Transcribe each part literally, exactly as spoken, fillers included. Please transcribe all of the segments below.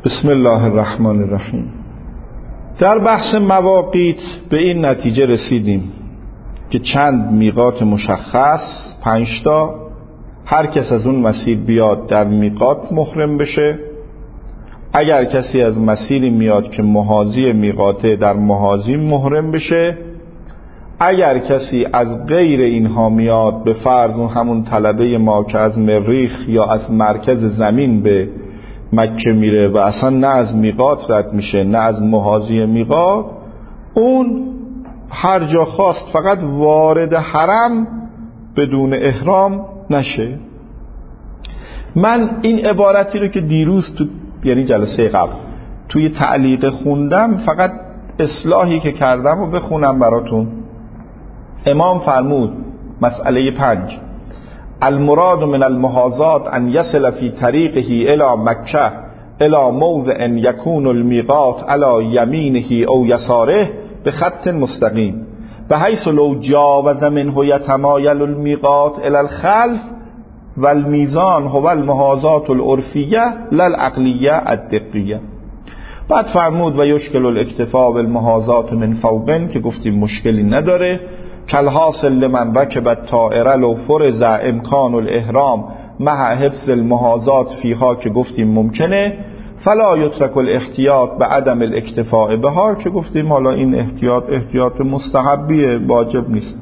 بسم الله الرحمن الرحیم. در بحث مواقیت به این نتیجه رسیدیم که چند میقات مشخص، پنج تا، هر کس از اون مسیر بیاد در میقات محرم بشه. اگر کسی از مسیری میاد که محاذی میقاته، در محاذی محرم بشه. اگر کسی از غیر اینها میاد، به فرض همون طلبه ما که از مریخ یا از مرکز زمین به مکه میره و اصلا نه از میقات رد میشه نه از محاذی میقات، اون هر جا خواست فقط وارد حرم بدون احرام نشه. من این عبارتی رو که دیروز تو یعنی جلسه قبل توی تعلیق خوندم، فقط اصلاحی که کردم و بخونم براتون. امام فرمود مسئله پنج: المراد من المحاذات ان يصل في طريقه الى مكه الى موضع يكون الميقات على يمينه او يساره بخط مستقيم بحيث لو جاوز منه يتمايل الميقات الى الخلف والميزان هو المحاذات العرفيه لا العقليه الدقيه. بعد فرمود و یشکل الاکتفاء بالمحاذات من فوقن، که گفتیم مشکلی نداره. کالحاصل لمن رکب الطائره لو فرض امکان الاحرام مع حفظ المحاذات فیها، که گفتیم ممکنه. فلا یترک الاحتیاط به عدم الاکتفاء بها، که گفتیم حالا این احتیاط احتیاط مستحبیه، واجب نیست.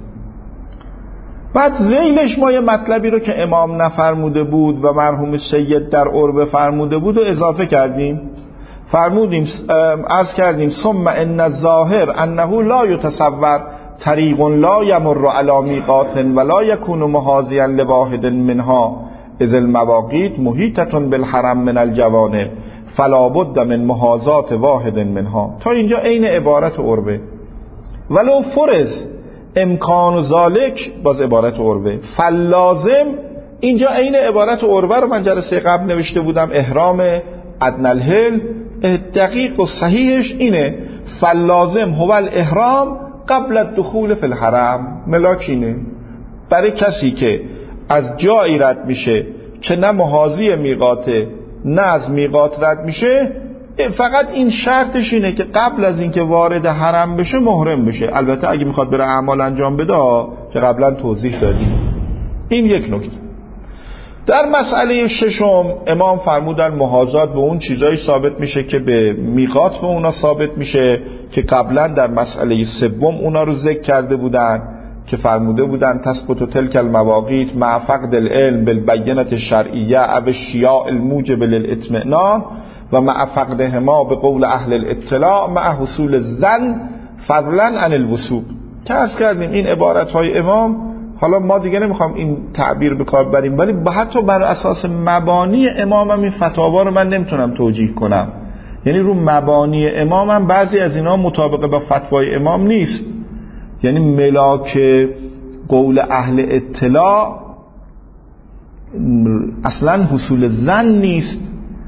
بعد ذیلش ما یه مطلبی رو که امام نفرموده بود و مرحوم سید در عربه فرموده بود و اضافه کردیم. فرمودیم عرض کردیم ثم ان الظاهر انه لا يتصور طریق لا یمر علی میقات ولا یکون محاذیا لواحد منها اذ المواقیت محیطه بالحرم من الجوانب فلا بد من محاذات واحد منها. تا اینجا عین عبارت عربه. ولو فرض امکان ذالک، باز عبارت عربه. فلازم، اینجا عین عبارت عربه رو من جلسه قبل نوشته بودم. احرام ادنی الحل دقیق و صحیحش اینه: فلازم هو الاحرام قبل الدخول فی الحرم. ملاکینه برای کسی که از جایی رد میشه که نه محاذی میقاته نه از میقات رد میشه، فقط این شرطش اینه که قبل از اینکه وارد حرم بشه محرم بشه. البته اگه میخواد بره اعمال انجام بده که قبلا توضیح دادیم. این یک نکته. در مسئله ششم امام فرمودن محاذات به اون چیزایی ثابت میشه که به میقات به اونا ثابت میشه، که قبلا در مسئله سوم اونا رو ذکر کرده بودن که فرموده بودن تثبت تلک المواقیت مع فقد العلم بالبینة الشرعیه او الشیاع الموجب للاطمئنان و مع فقدهما به قول اهل الاطلاع مع حصول الظن فضلا عن الوثوق. که عرض کردیم این عبارت های امام، حالا ما دیگه نمیخوام این تعبیر به کار بریم، ولی حتی بر اساس مبانی امامم این فتاوا رو من نمیتونم توجیه کنم. یعنی رو مبانی امامم بعضی از اینا مطابق با فتوای امام نیست. یعنی ملاک قول اهل اطلاع اصلا حصول ظن نیست،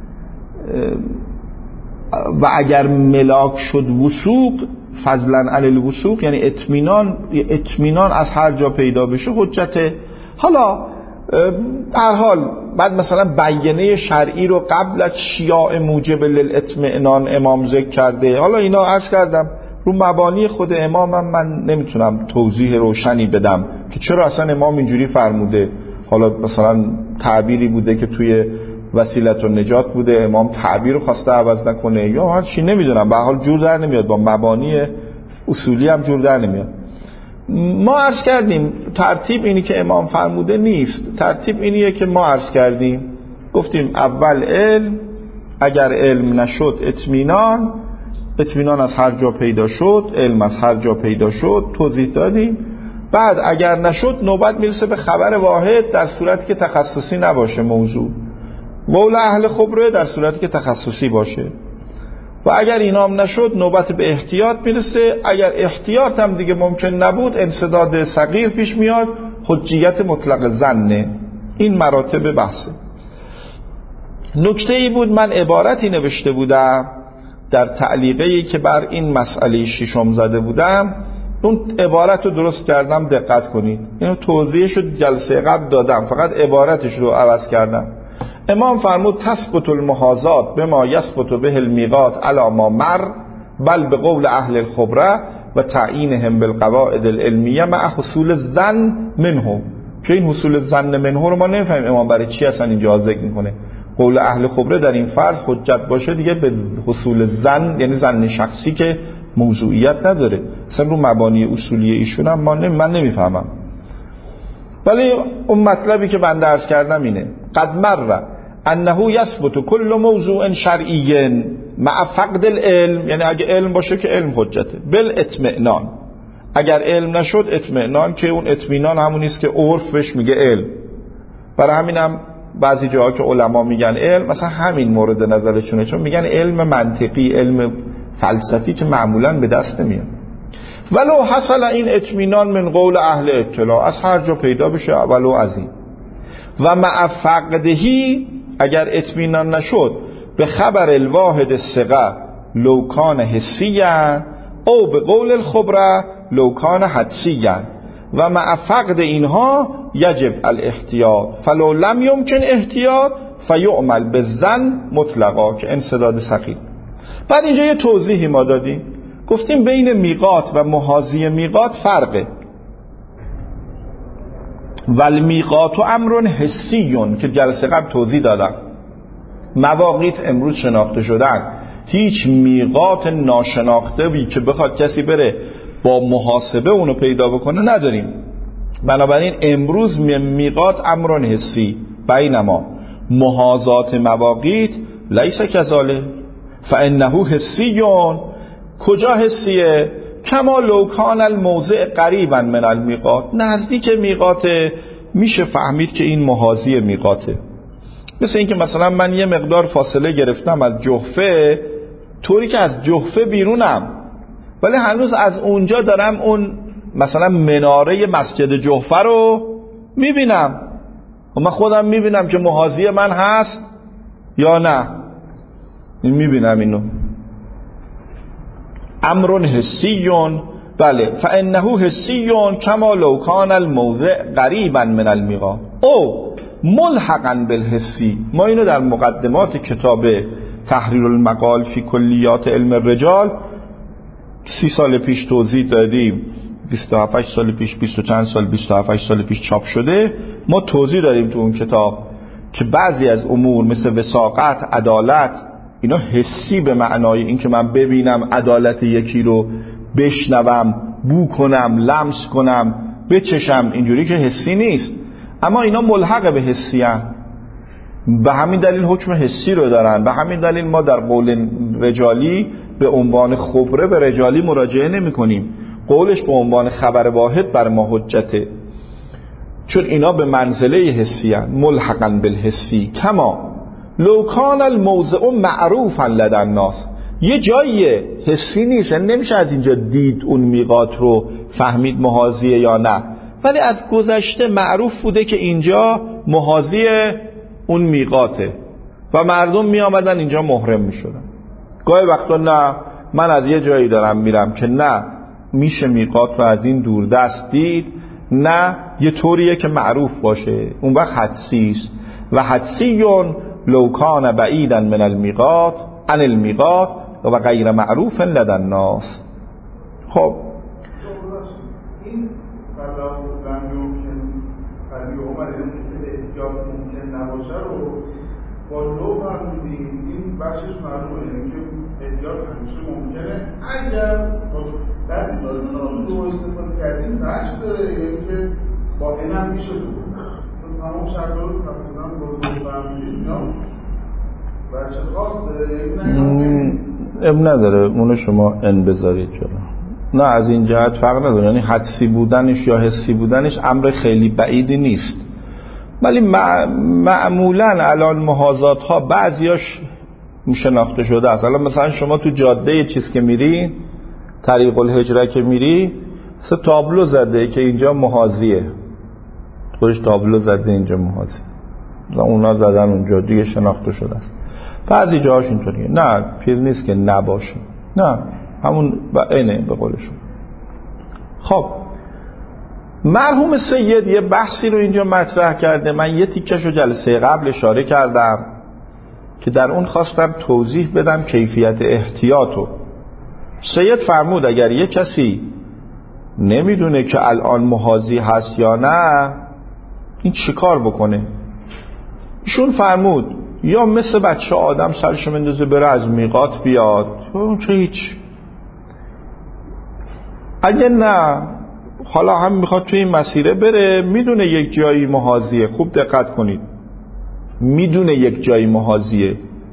و اگر ملاک شد وثوق فضلا علی الوثوق، یعنی اطمینان اطمینان از هر جا پیدا بشه حجته. حالا هر حال بعد مثلا بیانه شرعی رو قبل از شیاع موجب للاطمئنان امام ذکر کرده. حالا اینا عرض کردم رو مبانی خود امامم من نمیتونم توضیح روشنی بدم که چرا اصلا امام اینجوری فرموده. حالا مثلا تعبیری بوده که توی وسیلت و نجات بوده، امام تعبیر رو خواسته عوض نکنه یا هر چی، نمیدونم. به هر حال جور در نمیاد، با مبانی اصولی هم جور در نمیاد. ما عرض کردیم ترتیب اینی که امام فرموده نیست. ترتیب اینیه که ما عرض کردیم، گفتیم اول علم، اگر علم نشد اطمینان، اطمینان از هر جا پیدا شد، علم از هر جا پیدا شد، توضیح دادیم. بعد اگر نشد نوبت میرسه به خبر واحد در صورتی که تخصصی نباشه موضوع. قول اهل خبره در صورتی که تخصصی باشه. و اگر اینام نشد نوبت به احتیاط میرسه. اگر احتیاط هم دیگه ممکن نبود انسداد صغیر پیش میاد، حجیت مطلق ظنه. این مراتب بحثه. نکته ای بود من عبارتی نوشته بودم در تعلیقی که بر این مسئله ششم زده بودم، اون عبارت رو درست کردم، دقت کنید. اینو توضیحش رو جلسه قبل دادم، فقط عبارتش رو عوض کردم. امام فرمود تثبت المحاذات بما یثبت به المیقات علی ما مر، بل به قول اهل الخبره و تعیینهم بالقواعد العلمیه مع حصول الظن منه. که این حصول الظن منه رو ما نمیفهمیم امام برای چی اصلا اینجا ذکر میکنه. قول اهل خبره در این فرض حجت باشه دیگه به حصول ظن، یعنی ظن شخصی که موضوعیت نداره، اصلا رو مبانی اصولی ایشون هم ما نمی من نمیفهمم. ولی اون مطلبی که بنده عرض کردم اینه قد مر انه یثبت کل موضوع شرعی مع فقد العلم، یعنی اگه علم باشه که علم حجته، بل اطمئنان، اگر علم نشد اطمئنان، که اون اطمینان همونیست که عرف بهش میگه علم. برای همینم بعضی جاها که علما میگن علم، مثلا همین مورد نظرشونه، چون میگن علم منطقی، علم فلسفی که معمولا به دست نمیاد. ولو حصل این اطمینان من قول اهل اطلاع، از هر جا پیدا بشه ولو از این. و مع فقدهی، اگر اطمینان نشد به خبر الواحد الثقه لو کان حسیاً او به قول الخبره لو کان حدسیاً، و مع فقد اینها یجب الاحتیاط فلو لم یمکن احتیاط فیعمل بالظن مطلقا، که انسداد ثقیل. بعد اینجا یه توضیحی ما دادیم، گفتیم بین میقات و محاذی میقات فرقه. والمیقات و امر حسیون که جلسه قبل توضیح دادم. مواقیت امروز شناخته شدن، هیچ میقات ناشناخته بی که بخواد کسی بره با محاسبه اونو پیدا بکنه نداریم. بنابراین امروز میقات امر حسی، بینما محاذات مواقیت لیس کذالک فانه حسیون. کجا حسیه؟ کما لو کان الموضع قریبا من المیقات، نزدیک میقاته، میشه فهمید که این محاذی میقاته. مثل اینکه مثلا من یه مقدار فاصله گرفتم از جحفه، طوری که از جحفه بیرونم ولی هنوز از اونجا دارم اون مثلا مناره مسجد جحفه رو میبینم و من خودم میبینم که محاذی من هست یا نه. میبینم اینو. امر حسیون، بله، فانه حسیون کما لو کان الموضع قریبا من المیقات او ملحقا بالحسی. ما اینو در مقدمات کتاب تحریر المقال فی کلیات علم الرجال سی سال پیش توضیح دادیم، بیست و هفت سال پیش، بیست و چند سال، بیست و هفت سال پیش چاپ شده. ما توضیح داریم تو اون کتاب که بعضی از امور مثل وثاقت، عدالت، اینا حسی به معنای این که من ببینم عدالت یکی رو، بشنوم، بو کنم، لمس کنم، بچشم، اینجوری که حسی نیست، اما اینا ملحق به حسی هستند. به همین دلیل حکم حسی رو دارن. به همین دلیل ما در قول رجالی به عنوان خبره به رجالی مراجعه نمی کنیم، قولش به عنوان خبر واحد بر ما حجته، چون اینا به منزله حسی هستند، ملحقا بالحسی. کما لو کان الموضع معروفا لدى الناس، یه جاییه حسی نیست، نمیشه از اینجا دید اون میقات رو فهمید محاذیه یا نه، ولی از گذشته معروف بوده که اینجا محاذی اون میقاته و مردم می آمدن اینجا محرم می شدن. گاهی وقتا نه، من از یه جایی دارم میرم که نه میشه میقات رو از این دور دست دید، نه یه طوریه که معروف باشه، اون وقت حدسی است. و حدسیون لو کان بعیدا من المیقات عن المیقات و غیر معروف لدى الناس. خب این فلا لم یمکن فلی عمر احتیاط ممکن نباشه رو با لو فرمودیم، این بخشش معلومه، یعنی که احتیاط همیشه ممکنه اگر در این لو استفاده کردیم بخش داره، یعنی که با این هم میشه بود تمام شرط رو تقریبا با لو فرمودیم یا بخش خاص داره اب نداره اونو شما ان بذارید جلو. نه از این جهت فرق نداره، یعنی حدسی بودنش یا حسی بودنش امر خیلی بعیدی نیست، ولی معمولا الان محاذات ها بعضیاش شناخته شده است. الان مثلا شما تو جاده چیز که میری، طریق الهجره که میری، مثلا تابلو زده که اینجا محاذیه، خودش تابلو زده اینجا محاذی، اونا زدن اونجا دیگه شناخته شده است. بعضی جاهاش اینطوریه، نه چیز نیست که نباشه، نه همون و اینه به قولشون. خب مرحوم سید یه بحثی رو اینجا مطرح کرده، من یه تیکش رو جلسه قبل اشاره کردم که در اون خواستم توضیح بدم کیفیت احتیاطو. سید فرمود اگر یه کسی نمیدونه که الان محاضی هست یا نه این چی کار بکنه؟ ایشون فرمود یا مثل بچه آدم سرشو مندازه بره از میقات بیاد، اون چه هیچ. اگه نه حالا هم میخواد توی این مسیره بره، میدونه یک جایی محاضیه، خوب دقت کنید، میدونه یک جایی محاضیه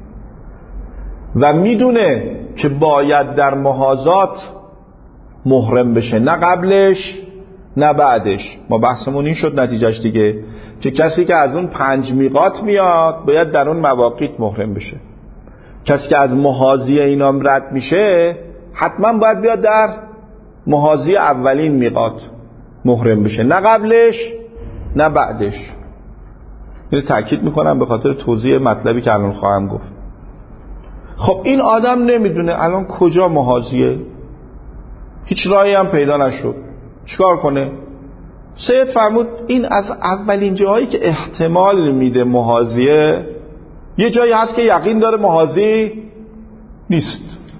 و میدونه که باید در محاضات محرم بشه، نه قبلش نه بعدش. ما بحثمون این شد نتیجهش دیگه که کسی که از اون پنج میقات میاد باید در اون مواقیت محرم بشه. کسی که از محاضی اینا رد میشه حتما باید بیاد در محاضی اولین میقات محرم بشه، نه قبلش نه بعدش. اینو تأکید میکنم به خاطر توضیح مطلبی که الان خواهم گفت. خب این آدم نمیدونه الان کجا محاضیه، هیچ راهی هم پیدا نشد، چیکار کنه؟ سید فرمود این از اولین جایی که احتمال میده محاضیه، یه جایی هست که یقین داره محاضی نیست،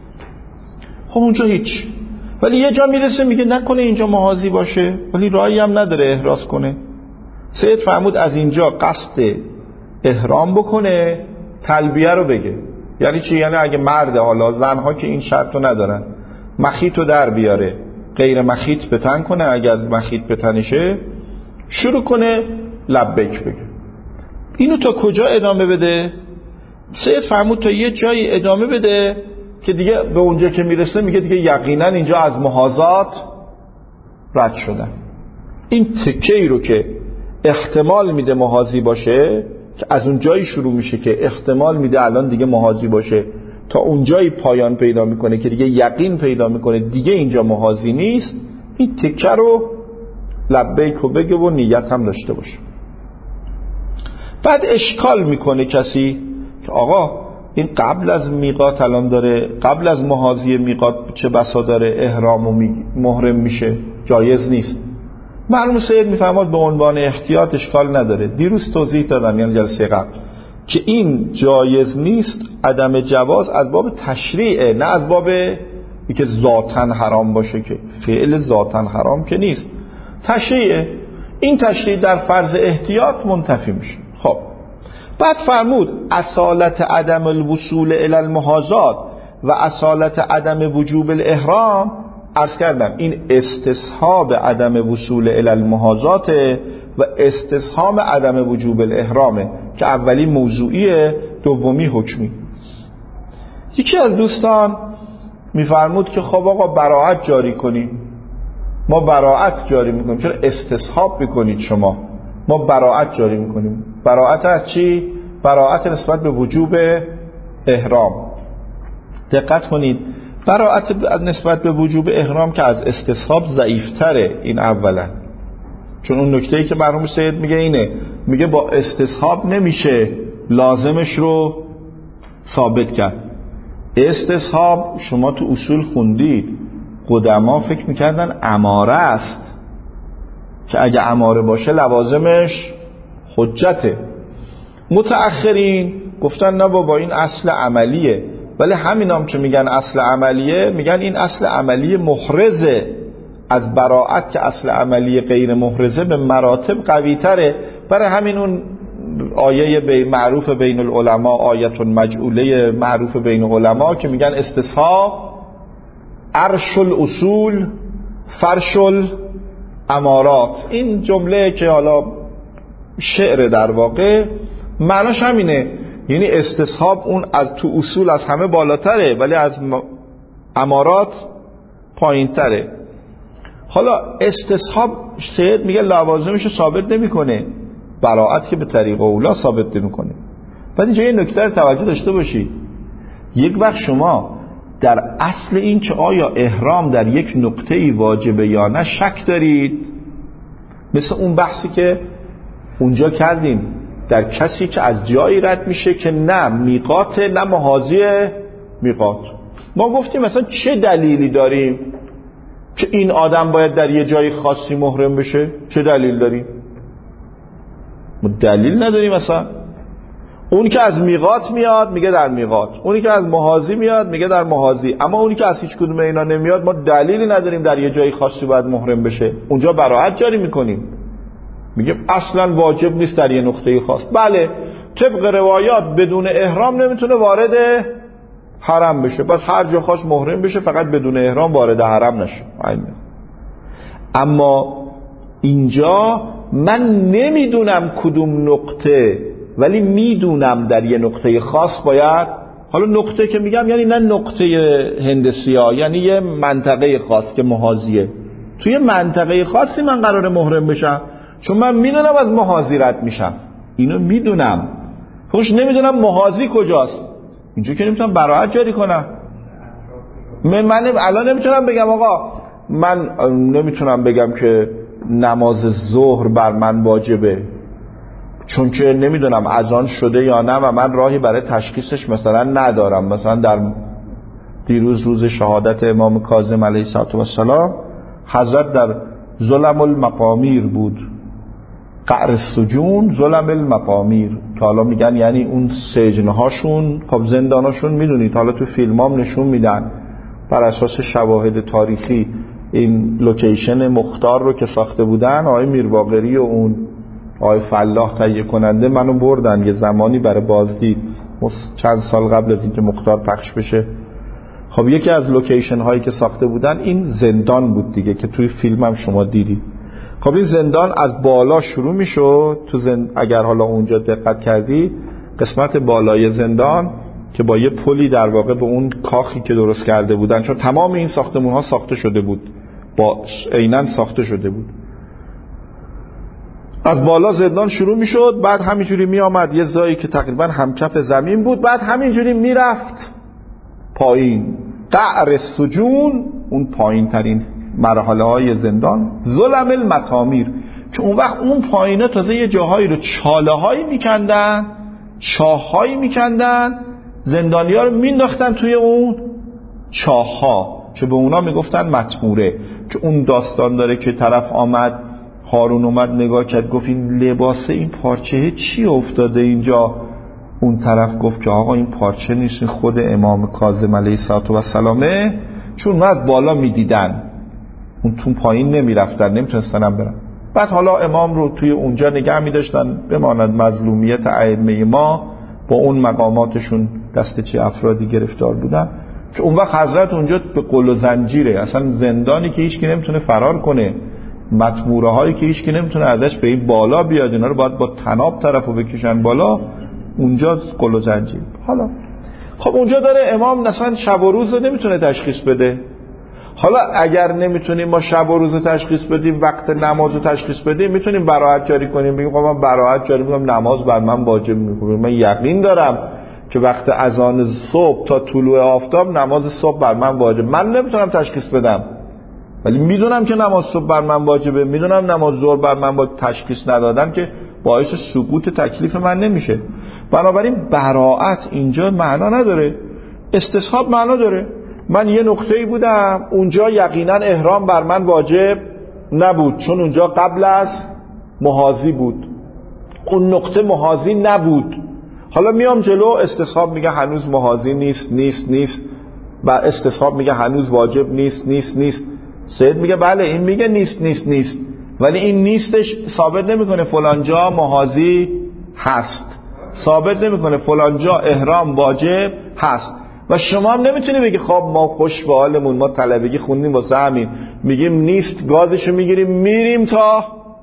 خب اونجا هیچ. ولی یه جا میرسه میگه نکنه اینجا محاضی باشه ولی راهی هم نداره احراز کنه. سید فرمود از اینجا قصد احرام بکنه، تلبیه رو بگه. یعنی چی؟ یعنی اگه مرده، حالا زنها که این شرط رو ندارن، مخیط رو در بیاره، غیر مخیط بتن کنه، اگر مخیط بتنشه شروع کنه لبیک بگه. اینو تا کجا ادامه بده؟ سید فرمود تا یه جایی ادامه بده که دیگه به اونجا که میرسه میگه دیگه یقینا اینجا از محاضات رد شدن. این تکه‌ای رو که احتمال میده محاضی باشه، که از اون جایی شروع میشه که احتمال میده الان دیگه محاضی باشه، تا اون جایی پایان پیدا میکنه که دیگه یقین پیدا میکنه دیگه اینجا محاضی نیست، این تکه رو لبیک رو بگه و نیت هم داشته باشه. بعد اشکال میکنه کسی که آقا این قبل از میقات الان داره، قبل از محاضی میقات چه بسا داره احرام و محرم میشه، جایز نیست. مرحوم سید میفرماد به عنوان احتیاط اشکال نداره. دیروز توضیح دادم یعنی جلسه قبل که این جایز نیست، عدم جواز از باب تشریعه، نه از باب که ذاتاً حرام باشه، که فعل ذاتاً حرام که نیست، تشریعه. این تشریع در فرض احتیاط منتفی میشه. خب بعد فرمود اصالت عدم الوصول الی المحاضات و اصالت عدم وجوب الاحرام. عرض کردم این استصحاب عدم وصول الی المحاضات و استصحاب عدم وجوب الاحرامه که اولی موضوعیه، دومی حکمی. یکی از دوستان میفرمود که خب آقا براعت جاری کنیم. ما براعت جاری میکنیم. چرا استصحاب میکنید شما؟ ما براعت جاری میکنیم. براعت از چی؟ براعت نسبت به وجوب احرام. دقت کنید، براعت نسبت به وجوب احرام که از استصحاب ضعیفتره. این اولا، چون اون نکته‌ای که مرحوم سید میگه اینه، میگه با استصحاب نمیشه لازمش رو ثابت کرد. استصحاب شما تو اصول خوندید، قدما فکر میکردن اماره است که اگه اماره باشه لوازمش حجته. متأخرین گفتن نه بابا این اصل عملیه، ولی همین هم که میگن اصل عملیه، میگن این اصل عملی محرزه از براعت که اصل عملی غیر محرزه به مراتب قوی تره. برای همین اون آیه بی معروف بین العلماء، آیت مجعوله معروف بین العلماء که میگن استصحاب عرش الاصول فرش الامارات. این جمله که حالا شعر در واقع معناش همینه، یعنی استصحاب اون از تو اصول از همه بالاتره ولی از امارات پایین تره. حالا استصحاب سید میگه لوازمشو ثابت نمیکنه، براعت که به طریق اولا ثابت نمیکنه. بعد اینجا یه نکته رو توجه داشته باشید، یک وقت شما در اصل این که آیا احرام در یک نقطه‌ای واجبه یا نه شک دارید، مثل اون بحثی که اونجا کردیم در کسی که از جایی رد میشه که نه میقات نه محاذی میقات. ما گفتیم مثلا چه دلیلی داریم که این آدم باید در یه جای خاصی محرم بشه؟ چه دلیل داریم؟ ما دلیل نداریم. مثلا اونی که از میقات میاد میگه در میقات، اونی که از محاذی میاد میگه در محاذی، اما اونی که از هیچ کدوم اینا نمیاد ما دلیلی نداریم در یه جای خاصی باید محرم بشه. اونجا براءت جاری میکنیم، میگه اصلا واجب نیست در یه نقطه خاص. بله طبق روایات بدون احرام نمیتونه وارد حرم بشه، بس هر جا خاص محرم بشه، فقط بدون احرام وارد حرم نشه. اما اینجا من نمیدونم کدوم نقطه، ولی میدونم در یه نقطه خاص باید، حالا نقطه که میگم یعنی نه نقطه هندسی ها، یعنی یه منطقه خاص که محاذیه، توی منطقه خاصی من قراره محرم بشم، چون من میدونم از محاذی رد میشم، اینو میدونم. خوش نمیدونم محاذی کجاست، اینجا که نمیتونم براءت جاری کنم. من, من الان نمیتونم بگم آقا من نمیتونم بگم که نماز ظهر بر من واجبه، چون که نمیدونم اذان شده یا نه و من راهی برای تشخیصش مثلا ندارم. مثلا در دیروز روز شهادت امام کاظم علیه السلام حضرت در ظلم المقامیر بود، قعر السجون ظلم المقامیر، که حالا میگن یعنی اون سجنهاشون، خب زنداناشون میدونید حالا تو فیلمام نشون میدن بر اساس شواهد تاریخی این لوکیشن مختار رو که ساخته بودن آقای میرباقری و اون آقای فلاح تهیه کننده منو بردن یه زمانی برای بازدید چند سال قبل از اینکه مختار پخش بشه. خب یکی از لوکیشن هایی که ساخته بودن این زندان بود دیگه که توی فیلم هم شما دیدی. خب این زندان از بالا شروع میشد تو زند... اگر حالا اونجا دقت کردی قسمت بالای زندان که با یه پلی در واقع به اون کاخی که درست کرده بودن، چون تمام این ساختمون ها ساخته شده بود، با عیناً ساخته شده بود، از بالا زندان شروع میشد، بعد همینجوری می آمد یه جایی که تقریبا همکف زمین بود، بعد همینجوری میرفت پایین. قعر السجون اون پایین ترین مرحله های زندان، ظلم المقامیر که اون وقت اون پایینه تازه یه جاهایی رو چاله هایی میکندن، چاه هایی میکندن، زندانی ها رو مینداختن توی اون چاه ها که به اونا میگفتن مطموره. که اون داستان داره که طرف آمد، هارون اومد نگاه کرد گفت این لباسه این پارچه چی افتاده اینجا؟ اون طرف گفت که آقا این پارچه نیست، این خود امام کاظم علیه السلام، چون من بالا میدیدن اون تو پایین نمیرفتن، نمیتونستن هم برن. بعد حالا امام رو توی اونجا نگه میداشتن بماند مظلومیت ائمه ما با اون مقاماتشون دست چه افرادی گرفتار بودن، که اون وقت حضرت اونجا به قل و زنجیره، اصلا زندانی که هیچ کی نمیتونه فرار کنه، مطموره هایی که هیچ کی نمیتونه ازش به این بالا بیاد، اینا رو باید با تناب طرفو بکشن بالا، اونجا قل و زنجیر. حالا خب اونجا داره امام مثلا شب و روز رو نمیتونه تشخیص بده. حالا اگر نمیتونیم ما شب و روز رو تشخیص بدیم، وقت نماز رو تشخیص بدیم، میتونیم براءت جاری کنیم، بگیم من براءت جاری میکنم نماز بر من واجب میکنم، من یقین دارم که وقت اذان صبح تا طلوع آفتاب نماز صبح بر من واجب. من نمیتونم تشخیص بدم ولی میدونم که نماز صبح بر من واجبه، میدونم نماز ظهر بر من واجب. تشخیص ندادن که باعث سقوط تکلیف من نمیشه. بنابراین براءت اینجا معنا نداره، استصحاب معنا داره. من یه نقطه‌ای بودم اونجا یقینا احرام بر من واجب نبود، چون اونجا قبل از محاذی بود، اون نقطه محاذی نبود. حالا میام جلو، استصحاب میگه هنوز محاذی نیست نیست نیست و استصحاب میگه هنوز واجب نیست نیست نیست. سید میگه بله این میگه نیست نیست نیست، ولی این نیستش ثابت نمیکنه فلان جا محاذی هست، ثابت نمیکنه فلان جا احرام واجب هست. و شما هم نمیتونی بگی خب ما خوش به حالمون، ما طلبگی خوندیم واسه همین میگیم نیست، گازشو میگیریم میریم تا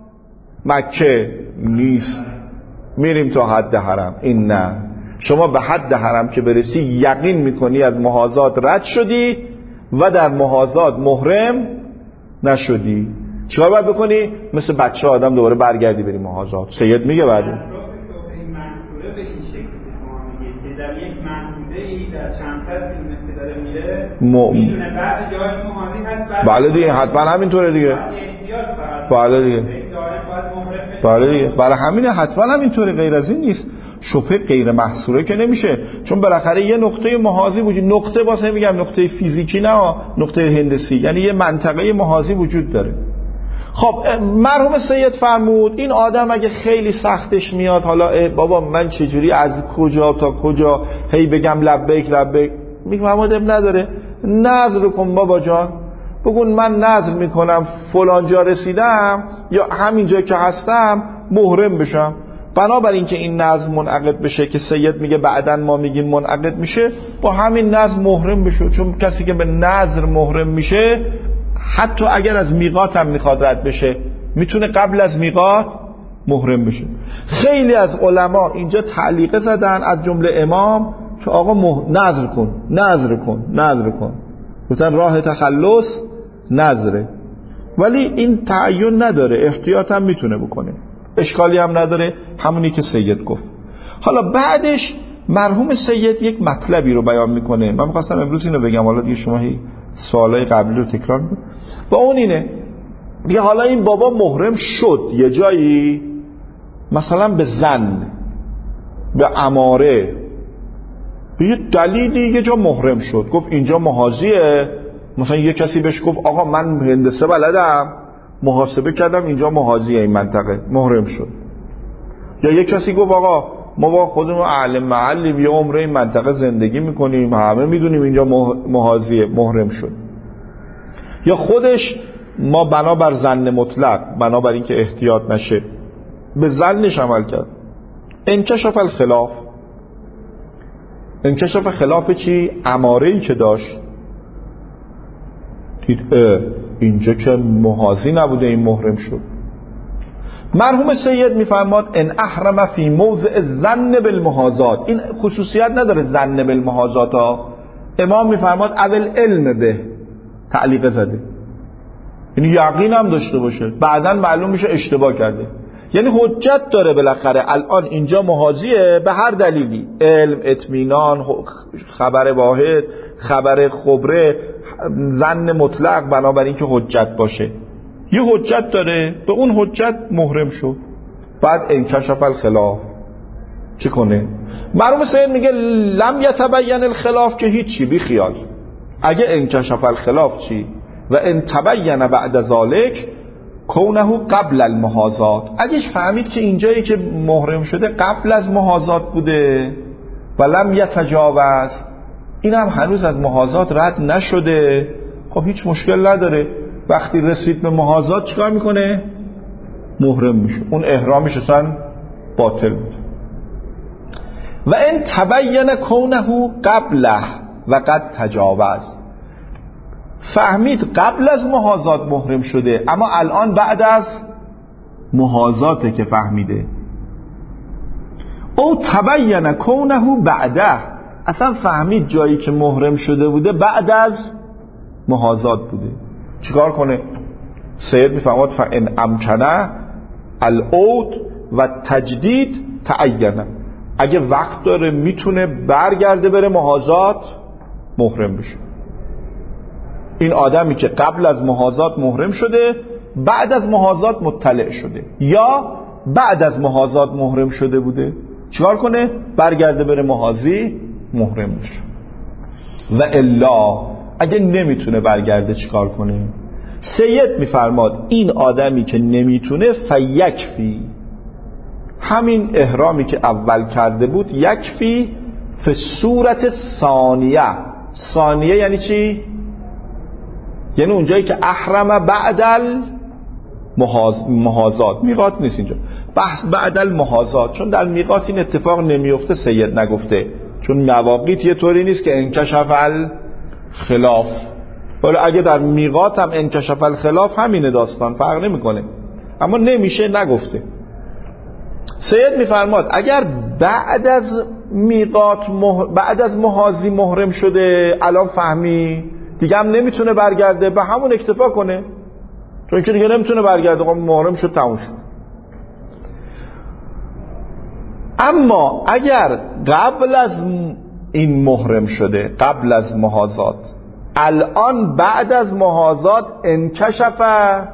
مکه، نیست میریم تا حد حرم. این نه، شما به حد حرم که برسی یقین میکنی از محاذات رد شدی و در محاذات محرم نشدی. چیکار باید بکنی؟ مثل بچه آدم دوباره برگردی بری محاذات. سید میگه بعد این منصوره به این شکل که شما میگید که در یک منصوره ای در چند تا فیلم که داره میره م... میدونه بعد جاش محاذی هست. بله دیگه حتما همینطوره دیگه. بله دیگه. بله دیگه. برای همینه حتما همینطوره، غیر از این نیست. شبهه غیر محصوره که نمیشه، چون بالاخره یه نقطه محاذی وجود، نقطه واسه میگم نقطه فیزیکی نه نقطه هندسی، یعنی یه منطقه محاذی وجود داره. خب مرحوم سید فرمود این آدم اگه خیلی سختش میاد، حالا بابا من چجوری از کجا تا کجا هی بگم لبیک لبیک، میگم محمد ابن نداره، نذر کن بابا جان، بگون من نذر میکنم فلان جا رسیدم یا همین جا که هستم محرم بشم. بنابراین که این نذر منعقد بشه که سید میگه بعدن ما میگیم منعقد میشه، با همین نذر محرم بشه، چون کسی که به نذر محرم میشه حتی اگر از میقات هم میخواد رد بشه میتونه قبل از میقات محرم بشه. خیلی از علما اینجا تعلیقه زدن از جمله امام که آقا مح... نذر کن نذر کن نذر کن، مثلا راه تخلص نذره، ولی این تعین نداره، احتیاط هم میتونه بکنه، اشکالی هم نداره، همونی که سید گفت. حالا بعدش مرحوم سید یک مطلبی رو بیان میکنه، من می‌خواستم امروز اینو بگم، حالا دیگه شما هی سوالای قبلی رو تکرار میکنید. با اون اینه میگه حالا این بابا محرم شد یه جایی، مثلا به زن، به اماره، به یه دلیلی یه جا محرم شد، گفت اینجا محاذیه، مثلا یه کسی بهش گفت آقا من هندسه بلدم، محاسبه کردم اینجا محاذیه این منطقه، محرم شد. یا یه کسی گفت آقا ما با خودمون اهل محلیم، یه عمره این منطقه زندگی میکنیم، همه میدونیم اینجا محاذیه، محرم شد. یا خودش ما بنابر ظن مطلق، بنابر این که احتیاط نشه به ظنش عمل کرد، انکشف الخلاف. انکشف خلاف چی؟ اماره‌ای که داشت، دید اینجا که محاذی نبوده این محرم شد. مرحوم سید میفرماد ان احرم فی موضع الظن بالمحاذات، این خصوصیت نداره ظن بالمحاذات ها، امام میفرماد اول علم به، تعلیق زده، یعنی یقین هم داشته باشه، بعداً معلوم میشه اشتباه کرده، یعنی حجت داره بالاخره الان اینجا محاذیه به هر دلیلی، علم، اطمینان، خبر واحد، خبر خبره، ظن مطلق، بنابراین که حجت باشه، یه حجت داره، به اون حجت محرم شد. بعد انکشف الخلاف چه کنه؟ مرحوم سید میگه لم یتبین الخلاف، که هیچی، بی خیال. اگه انکشف الخلاف چی؟ و ان تبین بعد ذالک کونه قبل المحاذات، اگه فهمید که اینجایی که محرم شده قبل از محاذات بوده و لم یتجاوز، این هم هنوز از محاذات رد نشده، خب هیچ مشکل نداره، وقتی رسید به محاذات چیکار میکنه؟ محرم میشه، اون احرامش اصلا باطل بود. و ان تبین کونه قبله و قد تجاوز، فهمید قبل از محاذات محرم شده اما الان بعد از محاذاته که فهمیده. او تبین کونه بعده، اصلا فهمید جایی که محرم شده بوده بعد از محاذات بوده، چیکار کنه؟ سید میفرماد فان امکنه العود و تجدید تعینه، اگه وقت داره میتونه برگرده بره محاذات محرم بشه. این آدمی که قبل از محاذات محرم شده، بعد از محاذات مطلع شده، یا بعد از محاذات محرم شده بوده، چیکار کنه؟ برگرده بره محاذی محرم بشه. و الا اگه نمیتونه برگرده چیکار کنه؟ سید میفرماد این آدمی که نمیتونه فیکفی، همین احرامی که اول کرده بود، یکفی فی صورت ثانیه. ثانیه یعنی چی؟ یعنی اونجایی که احرم بعدل محاذات، میقات نیست اینجا، بحث بعدل محاذات، چون در میقات این اتفاق نمیفته، سید نگفته، چون مواقیت یه طوری نیست که انکشف الخلاف، ولی اگه در میقات هم انکشف الخلاف همینه داستان، فرق نمیکنه، اما نمیشه نگفته. سید میفرماد اگر بعد از میقات مح... بعد از محاذی محرم شده، الان فهمی دیگه هم نمیتونه برگرده، به همون اکتفا کنه، چون که دیگه نمیتونه برگرده، محرم شد تموم شد. اما اگر قبل از این محرم شده، قبل از محاذات، الان بعد از محاذات انکشفه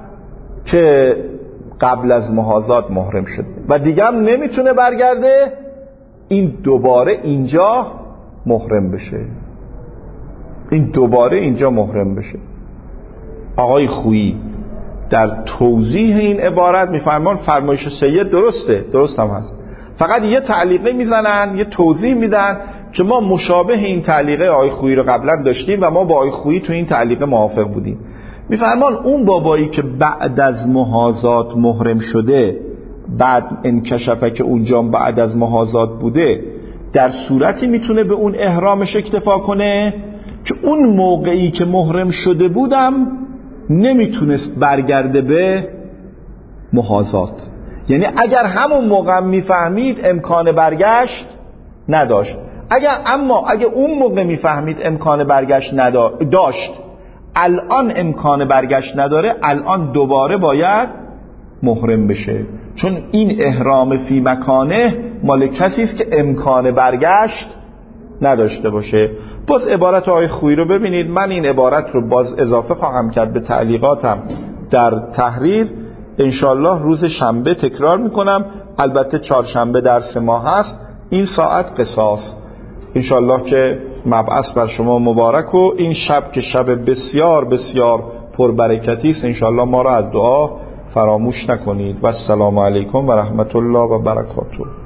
که قبل از محاذات محرم شده و دیگه هم نمیتونه برگرده، این دوباره اینجا محرم بشه، این دوباره اینجا محرم بشه. آقای خویی در توضیح این عبارت میفرمان فرمایش سید درسته، درست هم هست، فقط یه تعلیقه میزنن، یه توضیح میدن که ما مشابه این تعلیقه آقای خویی رو قبلا داشتیم و ما با آقای خویی تو این تعلیقه موافق بودیم. میفرمان اون بابایی که بعد از محاضات محرم شده، بعد انکشفه که اونجا بعد از محاضات بوده، در صورتی میتونه به اون احرامش اکتفا کنه که اون موقعی که محرم شده بودم نمیتونست برگرده به محاضات. یعنی اگر همون موقع میفهمید امکان برگشت نداشت، اگر اما اگر اون موقع میفهمید امکان برگشت داشت، الان امکان برگشت نداره، الان دوباره باید محرم بشه، چون این احرام فی مکانه مال کسی است که امکان برگشت نداشته باشه. باز عبارت آقای خویی رو ببینید، من این عبارت رو باز اضافه خواهم کرد به تعلیقاتم در تحریر، انشالله روز شنبه تکرار میکنم. البته چهارشنبه درس ما هست، این ساعت قصاص، انشالله که مبعث بر شما مبارک و این شب که شب بسیار بسیار پربرکتی است، انشالله ما را از دعا فراموش نکنید. و السلام علیکم و رحمت الله و برکاته.